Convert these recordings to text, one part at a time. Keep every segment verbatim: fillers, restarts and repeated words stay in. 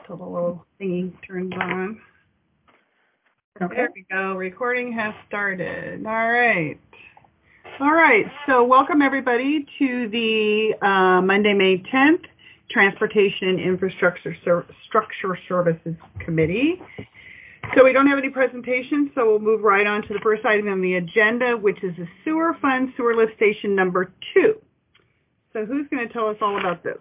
till the little thingy turns on. Okay. There we go. Recording has started. All right. All right. So welcome everybody to the uh, Monday, May tenth Transportation and Infrastructure Ser- Structure Services Committee. So we don't have any presentations, so we'll move right on to the first item on the agenda, which is the Sewer Fund Sewer Lift Station number two. So who's going to tell us all about this?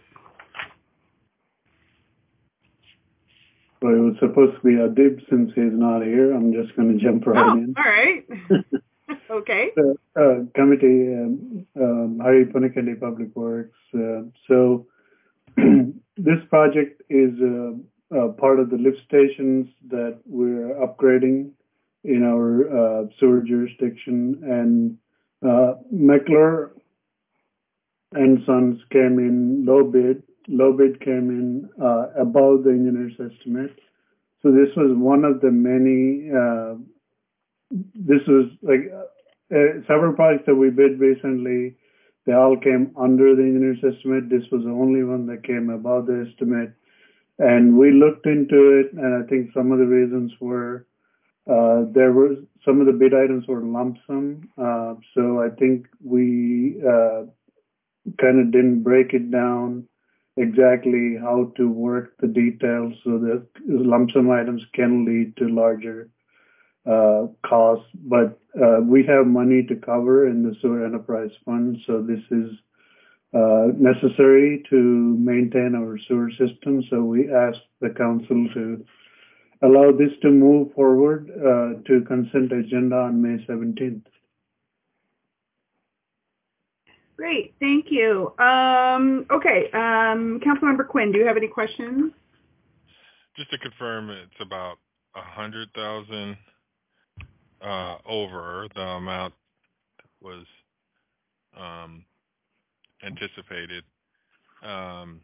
Well, it was supposed to be Adib. Since he's not here, I'm just going to jump right oh, in. All right. Okay. The uh, committee, um, um, Hari Punikandi Public Works. Uh, so this project is uh, uh, part of the lift stations that we're upgrading in our uh, sewer jurisdiction. And uh, Meckler and Sons came in low bid. Low bid came in uh, above the engineer's estimate. So this was one of the many, uh, this was like uh, several projects that we bid recently, they all came under the engineer's estimate. This was the only one that came above the estimate. And we looked into it, and I think some of the reasons were uh, there were some of the bid items were lump sum. Uh, so I think we uh, kind of didn't break it down exactly how to work the details so that lump sum items can lead to larger uh, costs. But uh, we have money to cover in the sewer enterprise fund, so this is uh, necessary to maintain our sewer system. So we asked the council to allow this to move forward uh, to consent agenda on May seventeenth. Great, thank you. Um, okay, um, Councilmember Quinn, do you have any questions? Just to confirm, it's about a hundred thousand uh, over the amount that was um, anticipated, um,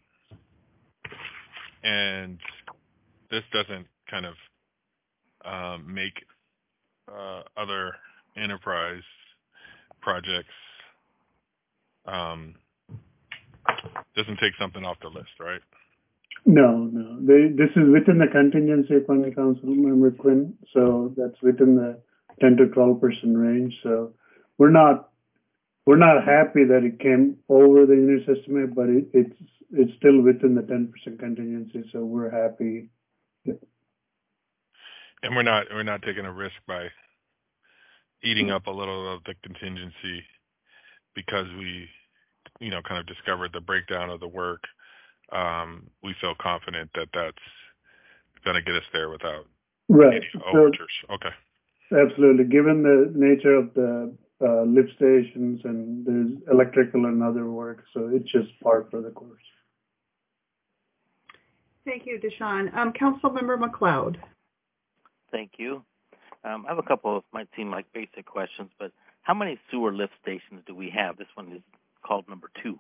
and this doesn't kind of um, make uh, other enterprise projects. Um, doesn't take something off the list, right? No, no. They, this is within the contingency fund, Councilmember Quinn. So that's within the ten to twelve percent range. So we're not we're not happy that it came over the engineer's estimate, but it, it's it's still within the ten percent contingency. So we're happy. Yeah. And we're not we're not taking a risk by eating up a little of the contingency, because we, you know, kind of discovered the breakdown of the work. Um, we feel confident that that's going to get us there without right. any overtures. So, okay. Absolutely. Given the nature of the uh, lift stations and there's electrical and other work, so it's just par for the course. Thank you, Deshaun. Um, Councilmember McLeod. Thank you. Um, I have a couple of, might seem like basic questions, but how many sewer lift stations do we have? This one is called number two.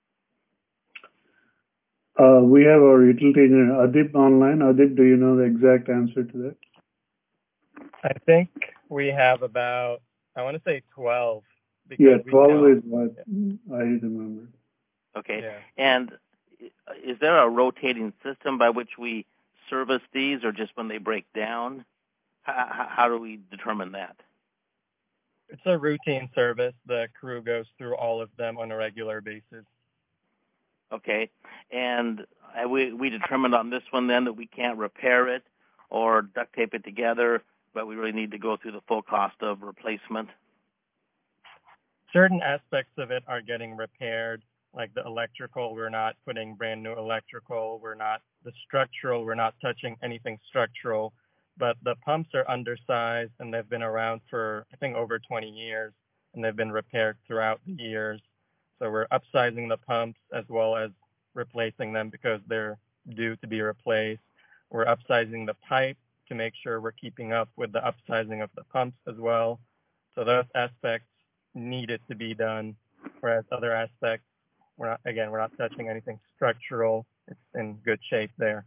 Uh, we have our utility engineer, Adib, online. Adib, do you know the exact answer to that? I think we have about, I want to say twelve. Yeah, twelve is what yeah. I remember. Okay. Yeah. And is there a rotating system by which we service these, or just when they break down? How, how do we determine that? It's a routine service. The crew goes through all of them on a regular basis. Okay. And we, we determined on this one then that we can't repair it or duct tape it together, but we really need to go through the full cost of replacement. Certain aspects of it are getting repaired, like the electrical. We're not putting brand new electrical. We're not, the structural, we're not touching anything structural. But the pumps are undersized, and they've been around for, I think, over twenty years, and they've been repaired throughout the years. So we're upsizing the pumps as well as replacing them because they're due to be replaced. We're upsizing the pipe to make sure we're keeping up with the upsizing of the pumps as well. So those aspects needed to be done, whereas other aspects, we're not, again, we're not touching anything structural. It's in good shape there.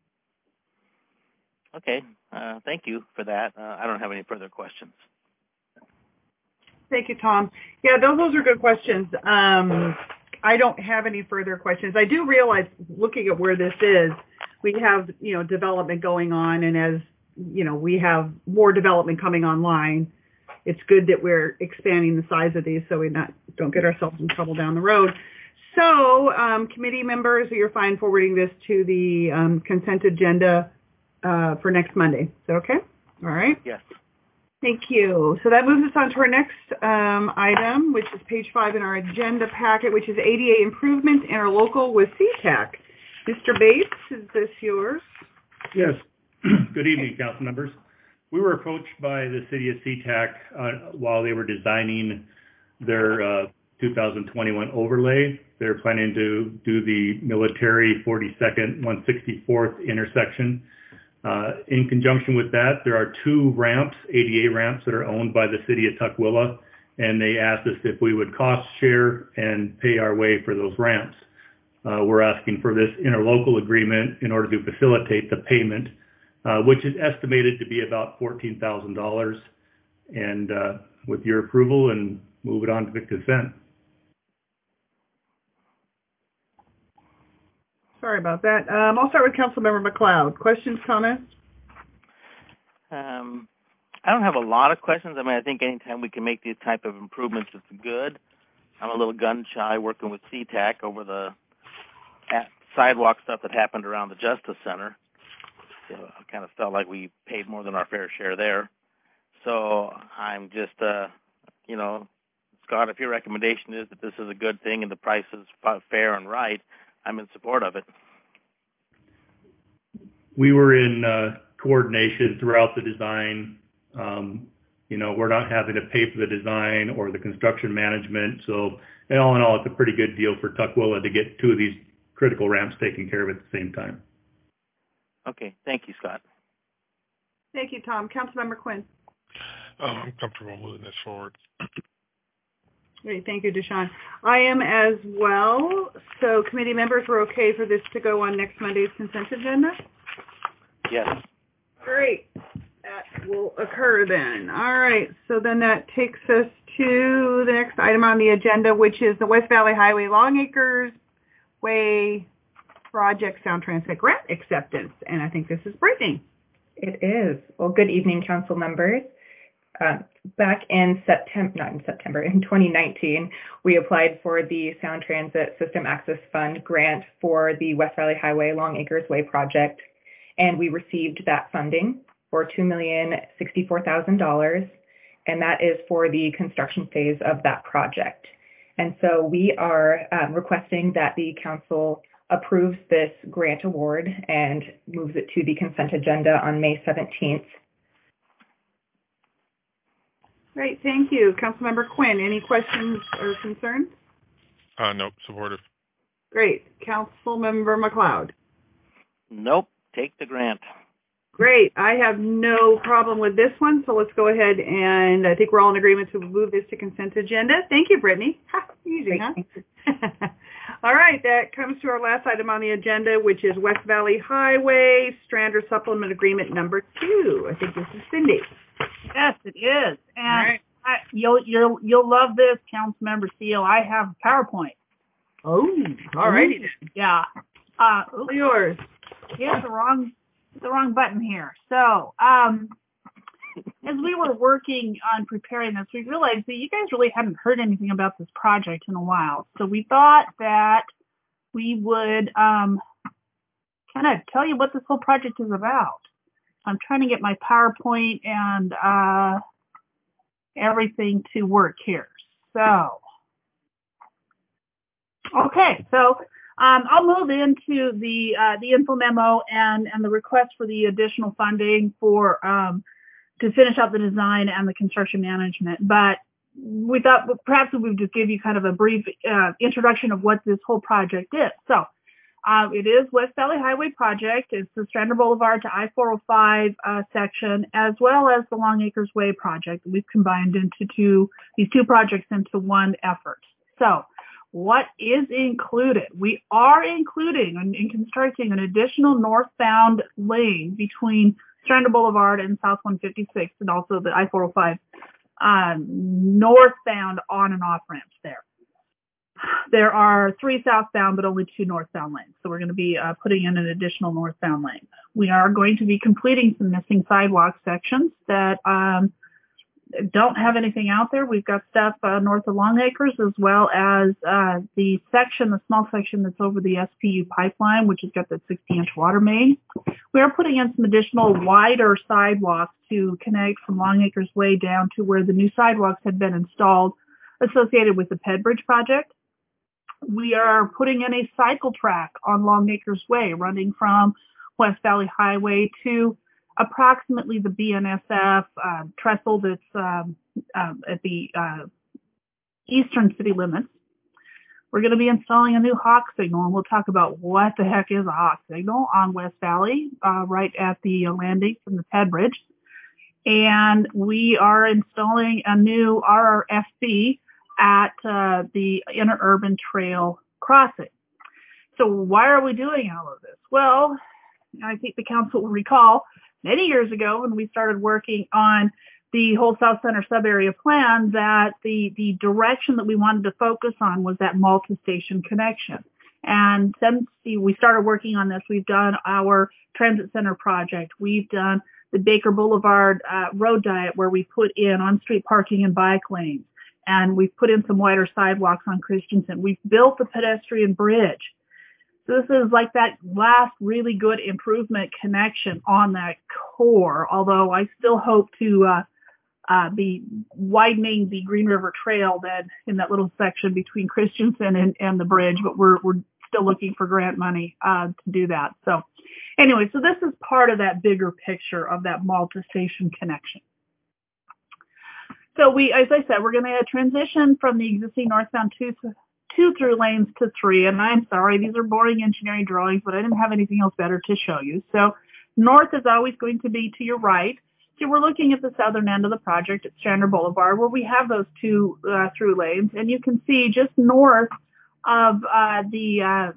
Okay, uh, thank you for that. Uh, I don't have any further questions. Thank you, Tom. Yeah, those, those are good questions. Um, I don't have any further questions. I do realize, looking at where this is, we have, you know, development going on, and as, you know, we have more development coming online, it's good that we're expanding the size of these so we not don't get ourselves in trouble down the road. So, um, committee members, you're fine forwarding this to the um, consent agenda uh, for next Monday. Is that okay? All right. Yes. Thank you. So that moves us on to our next um, item, which is page five in our agenda packet, which is A D A improvement interlocal with C TAC. Mister Bates, is this yours? Yes. Good evening, council members. We were approached by the city of C TAC uh, while they were designing their uh, two thousand twenty-one overlay. They're planning to do the military forty-second, one sixty-fourth intersection. Uh, in conjunction with that, there are two ramps, A D A ramps, that are owned by the city of Tukwila, and they asked us if we would cost share and pay our way for those ramps. Uh, we're asking for this interlocal agreement in order to facilitate the payment, uh, which is estimated to be about fourteen thousand dollars. And uh, with your approval, and move it on to the consent. Sorry about that. Um, I'll start with Councilmember McLeod. Questions, comments? Um, I don't have a lot of questions. I mean, I think anytime we can make these type of improvements, it's good. I'm a little gun shy working with C TAC over the sidewalk stuff that happened around the Justice Center. So I kind of felt like we paid more than our fair share there. So I'm just, uh, you know, Scott, if your recommendation is that this is a good thing and the price is fair and right, I'm in support of it. We were in uh, coordination throughout the design. Um, you know, we're not having to pay for the design or the construction management. So, and all in all, it's a pretty good deal for Tukwila to get two of these critical ramps taken care of at the same time. Okay. Thank you, Scott. Thank you, Tom. Councilmember Quinn. Oh, I'm comfortable moving this forward. Great. Thank you, Deshaun. I am as well. So committee members were okay for this to go on next Monday's consent agenda? Yes. Great. That will occur then. All right. So then that takes us to the next item on the agenda, which is the West Valley Highway Longacres Way Project Sound Transit Grant Acceptance. And I think this is Brittany. It is. Well, good evening, council members. Um, back in September, not in September, in twenty nineteen, we applied for the Sound Transit System Access Fund grant for the West Valley Highway Longacres Way project, and we received that funding for two million sixty-four thousand dollars, and that is for the construction phase of that project. And so we are um, requesting that the council approves this grant award and moves it to the consent agenda on May seventeenth. Great, thank you. Councilmember Quinn, any questions or concerns? Uh, nope, supportive. Great. Councilmember McLeod. Nope, take the grant. Great. I have no problem with this one, so let's go ahead and I think we're all in agreement to move this to consent agenda. Thank you, Brittany. Ha, easy, huh? All right, that comes to our last item on the agenda, which is West Valley Highway Strander Supplement Agreement number two. I think this is Cindy. Yes, it is. And right. I, you'll you'll you'll love this, Councilmember Seal. I have a PowerPoint. Oh, all righty. Yeah. Uh, All yours. here's the wrong the wrong button here. So, um, as we were working on preparing this, we realized that you guys really hadn't heard anything about this project in a while. So we thought that we would um, kind of tell you what this whole project is about. I'm trying to get my PowerPoint and uh, everything to work here. So, okay, so um, I'll move into the uh, the info memo and and the request for the additional funding for um, to finish out the design and the construction management. But we thought perhaps we would just give you kind of a brief uh, introduction of what this whole project is. So. Uh, it is West Valley Highway project. It's the Strander Boulevard to I four oh five uh, section, as well as the Longacres Way project. We've combined into two these two projects into one effort. So, what is included? We are including in, in constructing an additional northbound lane between Strander Boulevard and South one fifty-six, and also the I four oh five um, northbound on and off ramps there. there are three southbound but only two northbound lanes. So we're going to be uh, putting in an additional northbound lane. We are going to be completing some missing sidewalk sections that um, don't have anything out there. We've got stuff uh, north of Longacres, as well as uh, the section, the small section that's over the S P U pipeline, which has got that sixty inch water main. We are putting in some additional wider sidewalks to connect from Longacres Way down to where the new sidewalks had been installed associated with the Pedbridge project. We are putting in a cycle track on Longacres Way, running from West Valley Highway to approximately the B N S F uh, trestle that's um, um, at the uh, eastern city limits. We're going to be installing a new hawk signal, and we'll talk about what the heck is a hawk signal on West Valley, uh, right at the landing from the Pedbridge. And we are installing a new R R F B at uh, the interurban trail crossing. So why are we doing all of this? Well, I think the council will recall many years ago when we started working on the whole South Center sub-area plan that the, the direction that we wanted to focus on was that multi-station connection. And since we started working on this, we've done our transit center project. We've done the Baker Boulevard uh, road diet, where we put in on-street parking and bike lanes. And we've put in some wider sidewalks on Christensen. We've built the pedestrian bridge. So this is like that last really good improvement connection on that core, although I still hope to uh, uh, be widening the Green River Trail that in that little section between Christensen and, and the bridge, but we're, we're still looking for grant money uh, to do that. So anyway, so this is part of that bigger picture of that multi-station connection. So we, as I said, we're going to transition from the existing northbound two, two through lanes to three. And I'm sorry, these are boring engineering drawings, but I didn't have anything else better to show you. So north is always going to be to your right. So we're looking at the southern end of the project at Strander Boulevard, where we have those two uh, through lanes. And you can see just north of uh, the uh,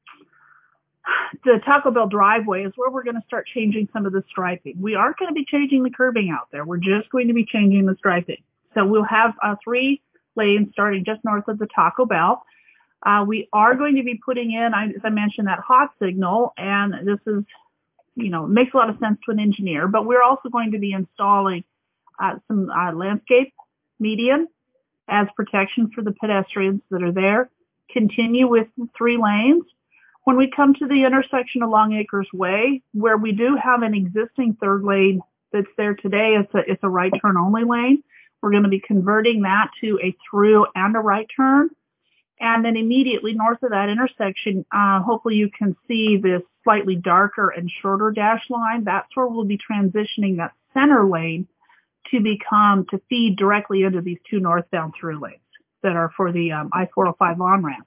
the Taco Bell driveway is where we're going to start changing some of the striping. We aren't going to be changing the curbing out there. We're just going to be changing the striping. So we'll have uh, three lanes starting just north of the Taco Bell. Uh, we are going to be putting in, as I mentioned, that hot signal, and this is, you know, makes a lot of sense to an engineer, but we're also going to be installing uh, some uh, landscape median as protection for the pedestrians that are there. Continue with the three lanes. When we come to the intersection of Longacres Way, where we do have an existing third lane that's there today, it's a, it's a right turn only lane. We're going to be converting that to a through and a right turn. And then immediately north of that intersection, uh, hopefully you can see this slightly darker and shorter dash line. That's where we'll be transitioning that center lane to become, to feed directly into these two northbound through lanes that are for the um, I four oh five on-ramp.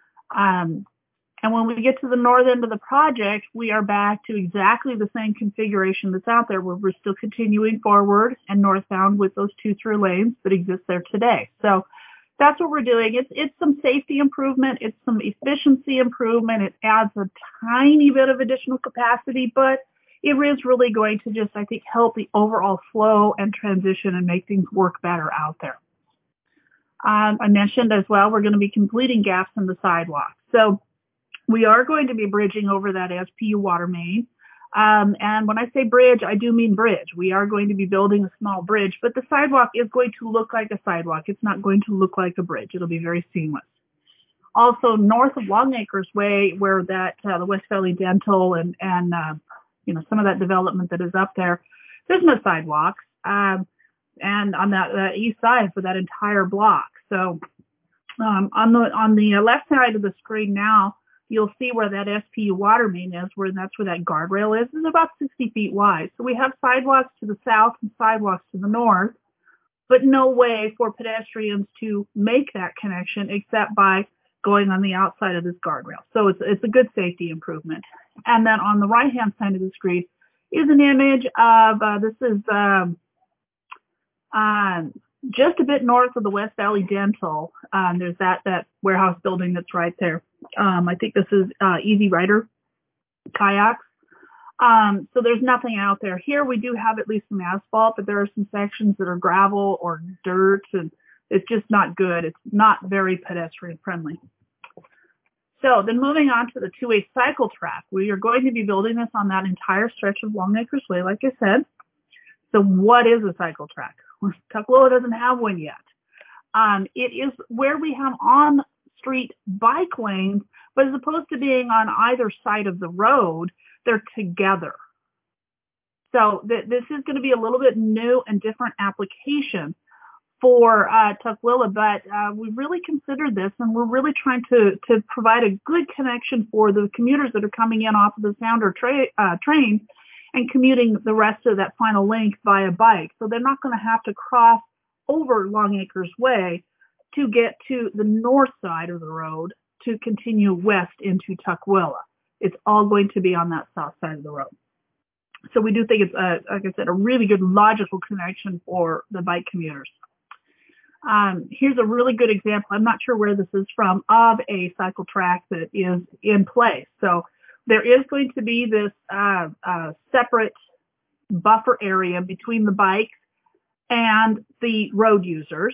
Um, And when we get to the north end of the project, we are back to exactly the same configuration that's out there, where we're still continuing forward and northbound with those two through lanes that exist there today. So that's what we're doing. It's, it's some safety improvement. It's some efficiency improvement. It adds a tiny bit of additional capacity, but it is really going to just, I think, help the overall flow and transition and make things work better out there. Um, I mentioned as well, we're going to be completing gaps in the sidewalk. So we are going to be bridging over that S P U water main. Um, and when I say bridge, I do mean bridge. We are going to be building a small bridge, but the sidewalk is going to look like a sidewalk. It's not going to look like a bridge. It'll be very seamless. Also, north of Longacres Way, where that uh, the West Valley Dental and, and uh, you know, some of that development that is up there, there's no sidewalks. Um, and on that uh, east side for that entire block. So um, on the on the left side of the screen now, you'll see where that S P U water main is, where that's where that guardrail is. It's about sixty feet wide. So we have sidewalks to the south and sidewalks to the north, but no way for pedestrians to make that connection except by going on the outside of this guardrail. So it's, it's a good safety improvement. And then on the right-hand side of the screen is an image of, uh, this is um, um, just a bit north of the West Valley Dental. Um, there's that, that warehouse building that's right there. Um, I think this is uh, Easy Rider kayaks. Um, so there's nothing out there. Here we do have at least some asphalt, but there are some sections that are gravel or dirt, and It's just not good. It's not very pedestrian friendly. So then moving on to the two-way cycle track, we are going to be building this on that entire stretch of Long Acres Way, like I said. So what is a cycle track? Tukwila doesn't have one yet. Um, it is where we have on-street bike lanes, but as opposed to being on either side of the road, they're together. So th this is going to be a little bit new and different application for uh, Tukwila, but uh, we really considered this, and we're really trying to, to provide a good connection for the commuters that are coming in off of the Sounder tra uh, train and commuting the rest of that final length via bike. So they're not going to have to cross over Long Acres Way to get to the north side of the road to continue west into Tukwila. It's all going to be on that south side of the road. So we do think it's, a, like I said, a really good logical connection for the bike commuters. Um, here's a really good example. I'm not sure where this is from, of a cycle track that is in place. So there is going to be this uh, uh, separate buffer area between the bikes and the road users.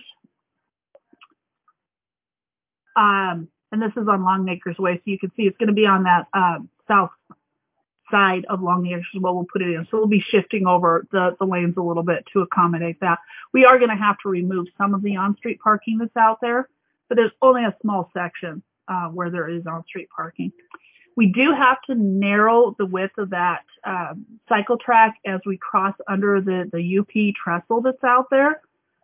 Um, and this is on Long Acres Way, so you can see it's going to be on that uh, south side of Long Acres Way. We'll put it in. So we'll be shifting over the, the lanes a little bit to accommodate that. We are going to have to remove some of the on-street parking that's out there, but there's only a small section uh, where there is on-street parking. We do have to narrow the width of that uh, cycle track as we cross under the, the U P trestle that's out there.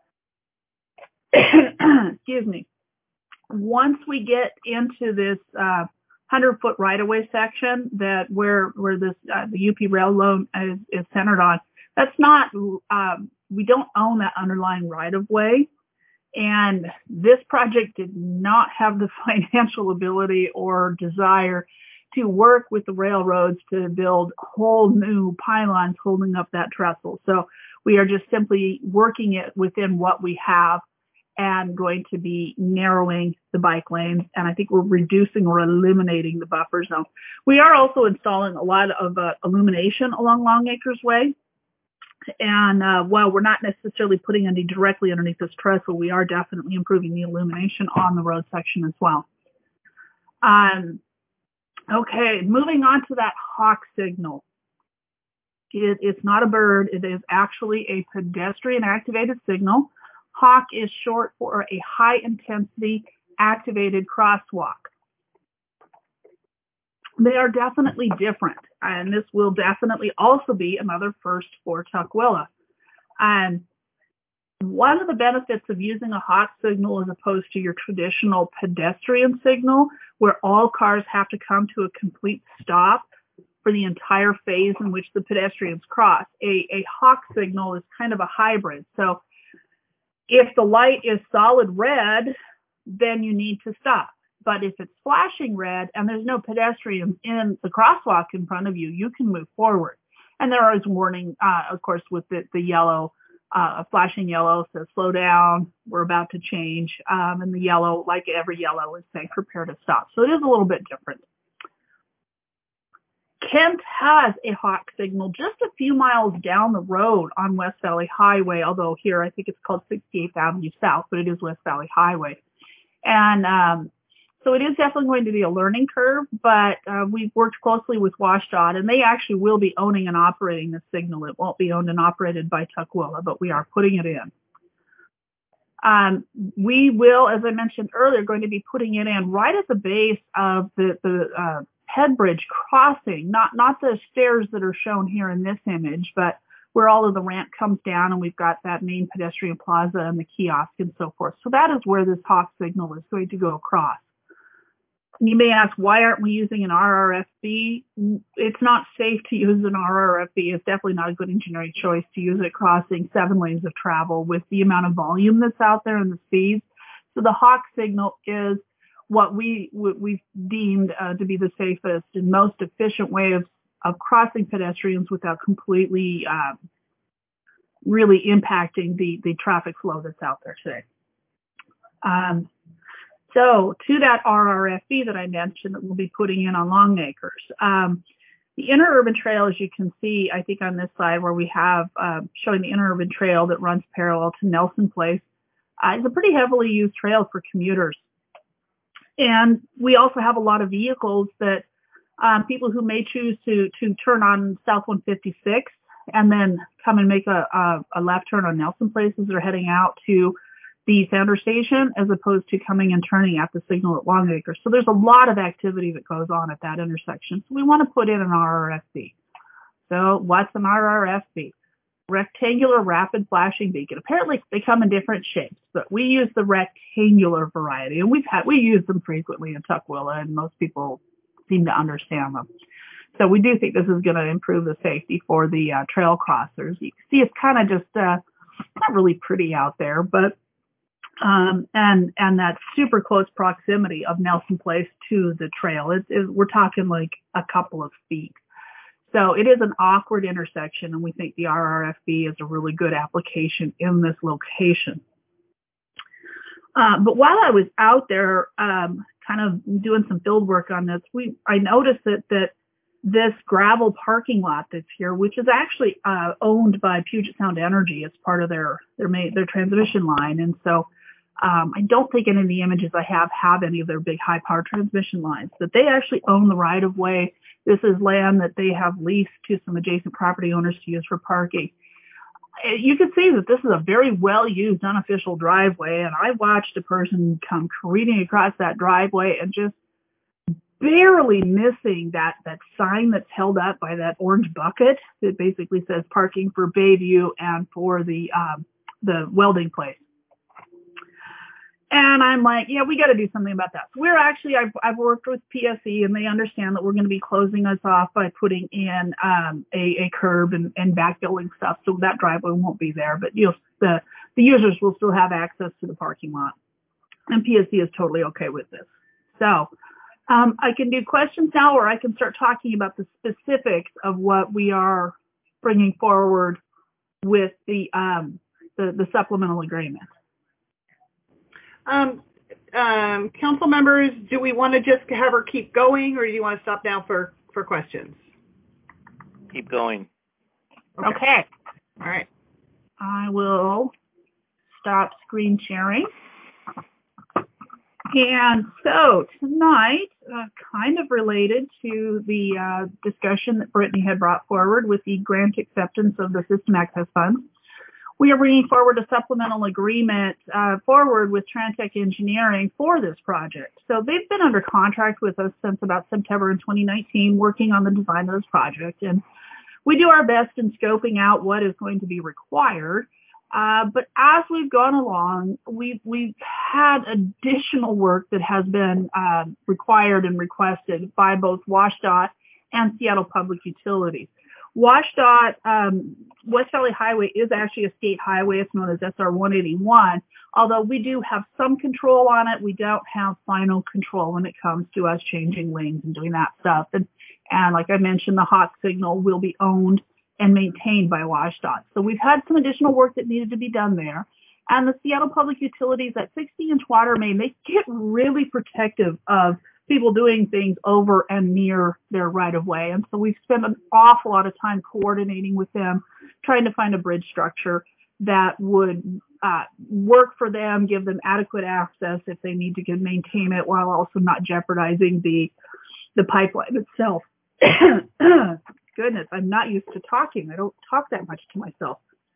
Excuse me. Once we get into this uh, hundred foot right-of-way section that where where this uh, the U P rail loan is, is centered on, that's not um, we don't own that underlying right-of-way, and this project did not have the financial ability or desire to work with the railroads to build whole new pylons holding up that trestle. So we are just simply working it within what we have and going to be narrowing the bike lanes. And I think we're reducing or eliminating the buffer zone. We are also installing a lot of uh, illumination along Long Acres Way. And uh, while we're not necessarily putting any directly underneath this trestle, we are definitely improving the illumination on the road section as well. Um, Okay, moving on to that hawk signal. It, it's not a bird. It is actually a pedestrian activated signal. Hawk is short for a high intensity activated crosswalk. They are definitely different, and this will definitely also be another first for Tukwila. Um, One of the benefits of using a hawk signal as opposed to your traditional pedestrian signal, where all cars have to come to a complete stop for the entire phase in which the pedestrians cross, a, a hawk signal is kind of a hybrid. So if the light is solid red, then you need to stop. But if it's flashing red and there's no pedestrians in the crosswalk in front of you, you can move forward. And there is warning, uh, of course, with the, the yellow. Uh, a flashing yellow says slow down, we're about to change, um, and the yellow, like every yellow, is saying prepare to stop. So it is a little bit different. Kent has a hawk signal just a few miles down the road on West Valley Highway, although here I think it's called sixty-eighth Avenue South, but it is West Valley Highway. And um, so it is definitely going to be a learning curve, but uh, we've worked closely with WashDOT, and they actually will be owning and operating this signal. It won't be owned and operated by Tukwila, but we are putting it in. Um, we will, as I mentioned earlier, going to be putting it in right at the base of the, the uh, Headbridge crossing, not, not the stairs that are shown here in this image, but where all of the ramp comes down and we've got that main pedestrian plaza and the kiosk and so forth. So that is where this hawk signal is going to go across. You may ask, why aren't we using an R R F B? It's not safe to use an R R F B. It's definitely not a good engineering choice to use it crossing seven lanes of travel with the amount of volume that's out there and the speeds. So the hawk signal is what we, we've deemed uh, to be the safest and most efficient way of, of crossing pedestrians without completely um, really impacting the, the traffic flow that's out there today. Um, So to that R R F B that I mentioned that we'll be putting in on Long Acres, um, the interurban trail, as you can see, I think on this slide where we have uh, showing the interurban trail that runs parallel to Nelson Place, Uh, it's a pretty heavily used trail for commuters. And we also have a lot of vehicles that um, people who may choose to to turn on South one fifty-six and then come and make a, a, a left turn on Nelson Place as they're heading out to the Sounder Station, as opposed to coming and turning at the signal at Longacre. So there's a lot of activity that goes on at that intersection. So we want to put in an R R F B. So what's an R R F B? Rectangular rapid flashing beacon. Apparently they come in different shapes, but we use the rectangular variety, and we've had we use them frequently in Tukwila, and most people seem to understand them. So we do think this is going to improve the safety for the uh, trail crossers. You can see it's kind of just uh, not really pretty out there, but um, and and that super close proximity of Nelson Place to the trail. It's it, we're talking like a couple of feet. So it is an awkward intersection, and we think the R R F B is a really good application in this location. Uh, but while I was out there um, kind of doing some field work on this, we I noticed that, that this gravel parking lot that's here, which is actually uh, owned by Puget Sound Energy, it's part of their their, main, their transmission line. And so um, I don't think any of the images I have have any of their big high power transmission lines, but they actually own the right of way. This is land that they have leased to some adjacent property owners to use for parking. You can see that this is a very well-used unofficial driveway, and I watched a person come careening across that driveway and just barely missing that, that sign that's held up by that orange bucket that basically says parking for Bayview and for the um, the welding place. And I'm like, yeah, we got to do something about that. So we're actually, I've, I've worked with P S E, and they understand that we're going to be closing us off by putting in um, a, a curb and, and backfilling stuff. So that driveway won't be there, but you know, the, the users will still have access to the parking lot. And P S E is totally okay with this. So um, I can do questions now, or I can start talking about the specifics of what we are bringing forward with the, um, the, the supplemental agreement. Um, um, council members, do we want to just have her keep going, or do you want to stop now for, for questions? Keep going. Okay. okay. All right. I will stop screen sharing. And so tonight, uh, kind of related to the uh, discussion that Brittany had brought forward with the grant acceptance of the System Access Funds, we are bringing forward a supplemental agreement uh, forward with Trantech Engineering for this project. So they've been under contract with us since about September in twenty nineteen, working on the design of this project. And we do our best in scoping out what is going to be required. Uh, but as we've gone along, we've, we've had additional work that has been uh, required and requested by both WashDOT and Seattle Public Utilities. WashDOT, um, West Valley Highway is actually a state highway. It's known as S R one eighty-one. Although we do have some control on it, we don't have final control when it comes to us changing lanes and doing that stuff. And, and like I mentioned, the hot signal will be owned and maintained by WashDOT. So we've had some additional work that needed to be done there. And the Seattle Public Utilities at sixty inch water main, they get really protective of people doing things over and near their right of way. And so we've spent an awful lot of time coordinating with them, trying to find a bridge structure that would uh, work for them, give them adequate access if they need to maintain it, while also not jeopardizing the, the pipeline itself. Goodness, I'm not used to talking. I don't talk that much to myself.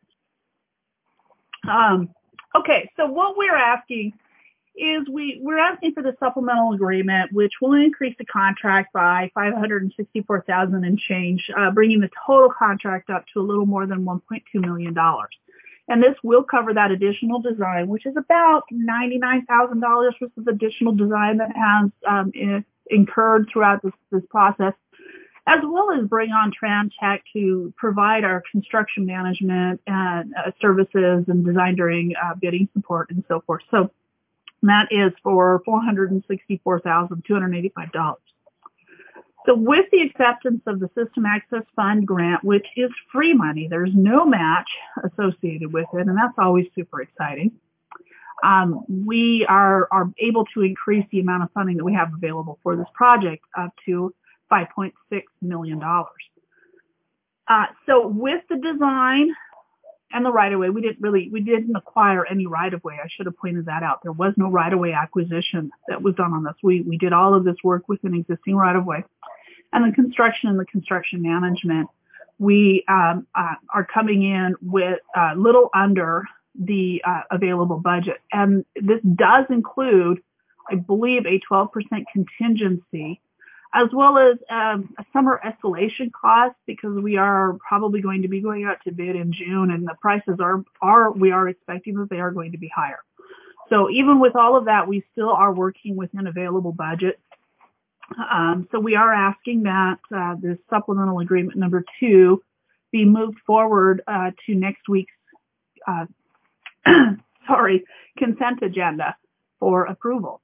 Um, okay, so what we're asking is we, we're asking for the supplemental agreement, which will increase the contract by five hundred sixty-four thousand dollars and change, uh, bringing the total contract up to a little more than one point two million dollars. And this will cover that additional design, which is about ninety-nine thousand dollars worth of additional design that has um, in, incurred throughout this, this process, as well as bring on Trantech to provide our construction management and uh, services and design during uh, bidding support and so forth. So that is for four hundred sixty-four thousand two hundred eighty-five dollars. So with the acceptance of the System Access Fund grant, which is free money, there's no match associated with it, and that's always super exciting. Um, we are, are able to increase the amount of funding that we have available for this project up to five point six million dollars. Uh, so with the design and the right of way. We didn't really, we didn't acquire any right of way. I should have pointed that out. There was no right of way acquisition that was done on this. We we did all of this work with an existing right of way, and the construction and the construction management. We um, uh, are coming in with a uh, little under the uh, available budget, and this does include, I believe, a twelve percent contingency, as well as um, a summer escalation cost, because we are probably going to be going out to bid in June, and the prices are, are we are expecting that they are going to be higher. So even with all of that, we still are working within available budget. Um, so we are asking that uh, this supplemental agreement number two be moved forward uh, to next week's uh, sorry, consent agenda for approval.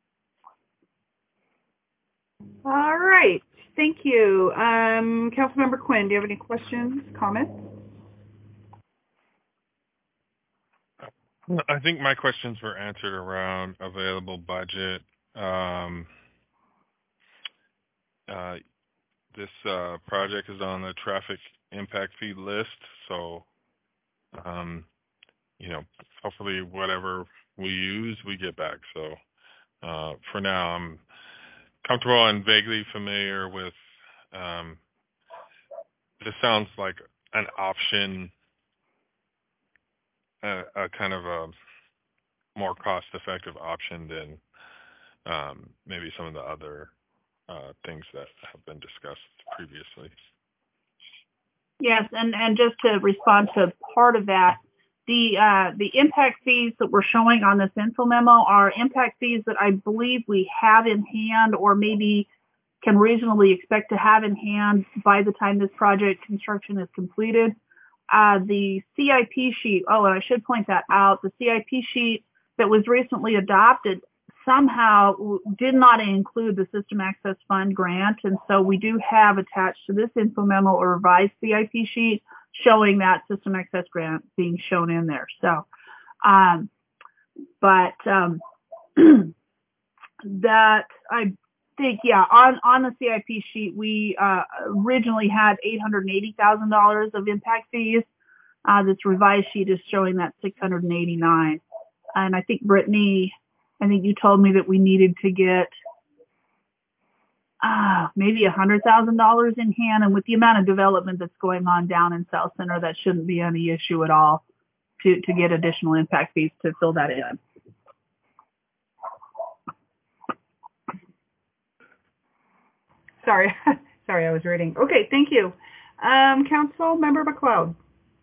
All right. Thank you. Um, Councilmember Quinn, do you have any questions, comments? I think my questions were answered around available budget. Um, uh, this uh, project is on the traffic impact fee list, so um, you know, hopefully whatever we use, we get back. So uh, for now, I'm comfortable and vaguely familiar with, um, this sounds like an option, a, a kind of a more cost-effective option than um, maybe some of the other uh, things that have been discussed previously. Yes, and, and just to respond to part of that, the uh, the impact fees that we're showing on this info memo are impact fees that I believe we have in hand, or maybe can reasonably expect to have in hand by the time this project construction is completed. Uh, the C I P sheet, oh, and I should point that out, the C I P sheet that was recently adopted somehow did not include the System Access Fund grant, and so we do have attached to this info memo a revised C I P sheet showing that System Access grant being shown in there. So, um, but um, that I think, yeah, on, on the C I P sheet, we uh, originally had eight hundred eighty thousand dollars of impact fees. Uh, this revised sheet is showing that six hundred eighty-nine. And I think, Brittany, I think you told me that we needed to get uh, maybe one hundred thousand dollars in hand. And with the amount of development that's going on down in South Center, that shouldn't be any issue at all to, to get additional impact fees to fill that in. Sorry, sorry, I was reading. Okay, thank you. Um, Council Member McLeod.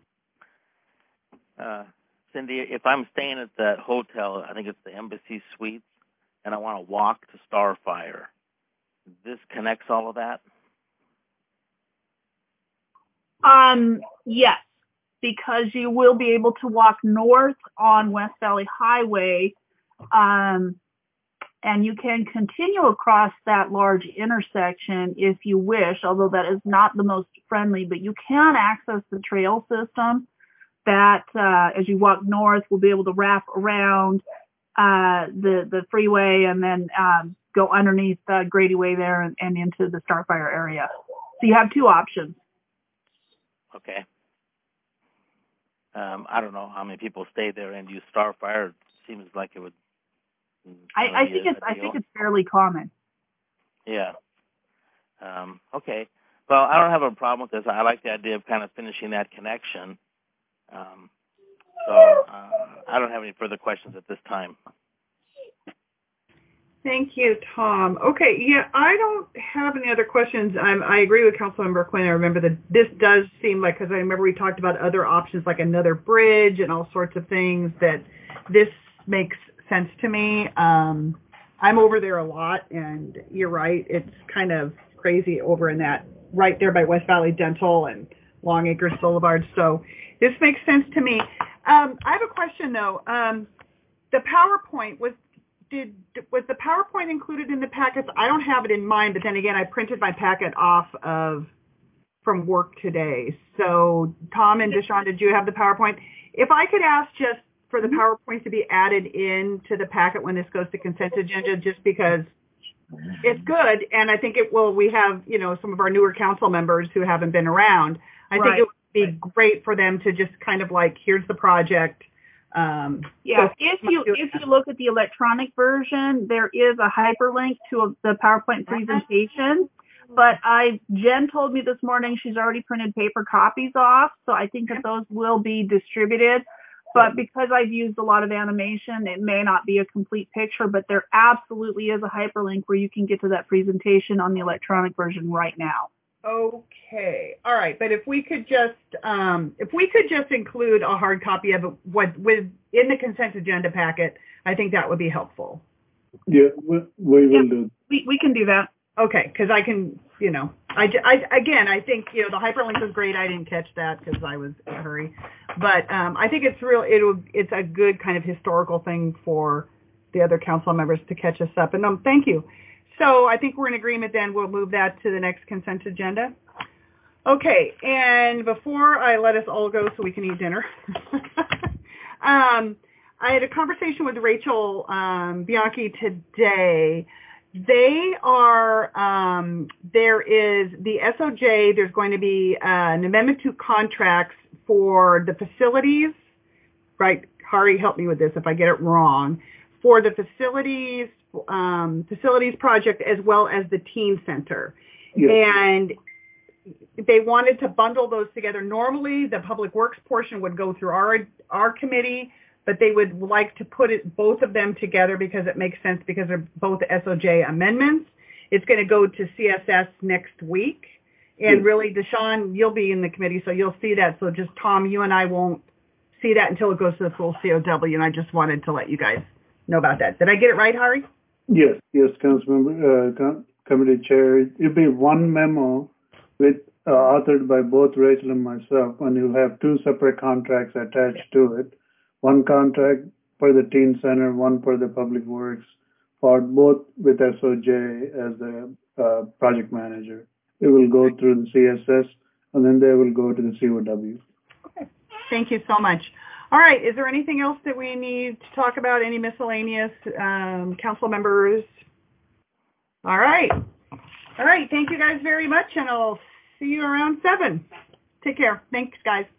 Uh, Cindy, if I'm staying at that hotel, I think it's the Embassy Suites, and I want to walk to Starfire, this connects all of that? Um, yes, because you will be able to walk north on West Valley Highway, um, and you can continue across that large intersection if you wish, although that is not the most friendly, but you can access the trail system that, uh, as you walk north, will be able to wrap around uh, the, the freeway and then um, go underneath uh, Grady Way there and, and into the Starfire area. So you have two options. Okay. Um, I don't know how many people stay there and use Starfire. It seems like it would. I, I think it's I think it's fairly common. Yeah. Um, okay. Well, I don't have a problem with this. I like the idea of kind of finishing that connection. Um, so uh, I don't have any further questions at this time. Thank you, Tom. Okay, yeah, I don't have any other questions. I'm, I agree with Councilmember Quinn. I remember that this does seem like, because I remember we talked about other options like another bridge and all sorts of things, that this makes sense to me. Um, I'm over there a lot, and you're right. It's kind of crazy over in that, right there by West Valley Dental and Long Acres Boulevard. So this makes sense to me. Um, I have a question, though. Um, the PowerPoint, was did was the PowerPoint included in the packets? I don't have it in mind, but then again, I printed my packet off of from work today. So Tom and Deshawn, did you have the PowerPoint? If I could ask just for the PowerPoint to be added into the packet when this goes to consent agenda, just because it's good, and I think it will. We have, you know, some of our newer council members who haven't been around. I right. think it would be great for them to just kind of like, here's the project. Um, yeah, so if you if you look at the electronic version, there is a hyperlink to a, the PowerPoint presentation. But I Jen told me this morning she's already printed paper copies off, so I think that those will be distributed. But because I've used a lot of animation, it may not be a complete picture, but there absolutely is a hyperlink where you can get to that presentation on the electronic version right now. Okay. All right. But if we could just, um, if we could just include a hard copy of it what, with in the consent agenda packet, I think that would be helpful. Yeah, we, we will yeah, do. We, we can do that. Okay. Because I can, you know, I, I, again, I think, you know, the hyperlink was great. I didn't catch that because I was in a hurry. But um, I think it's real. It'll, it's a good kind of historical thing for the other council members to catch us up. And um, thank you. So I think we're in agreement then. We'll move that to the next consent agenda. Okay. And before I let us all go so we can eat dinner, um, I had a conversation with Rachel um, Bianchi today. They are, um, there is the S O J, there's going to be uh, an amendment to contracts for the facilities, right? Hari, help me with this if I get it wrong. For the facilities, um, facilities project as well as the teen center. Yes. And they wanted to bundle those together. Normally, the public works portion would go through our, our committee, but they would like to put it both of them together because it makes sense because they're both S O J amendments. It's going to go to C S S next week. And really, Deshaun, you'll be in the committee, so you'll see that. So just, Tom, you and I won't see that until it goes to the full C O W, and I just wanted to let you guys know about that. Did I get it right, Hari? Yes, yes, Councilmember, uh, com- Committee Chair. It'll be one memo with uh, authored by both Rachel and myself, and you'll have two separate contracts attached to it. One contract for the teen center, one for the public works, for both with S O J as the uh, project manager. It will go through the C S S, and then they will go to the C O W. Okay. Thank you so much. All right. Is there anything else that we need to talk about? Any miscellaneous um, council members? All right. All right. Thank you guys very much, and I'll see you around seven. Take care. Thanks, guys.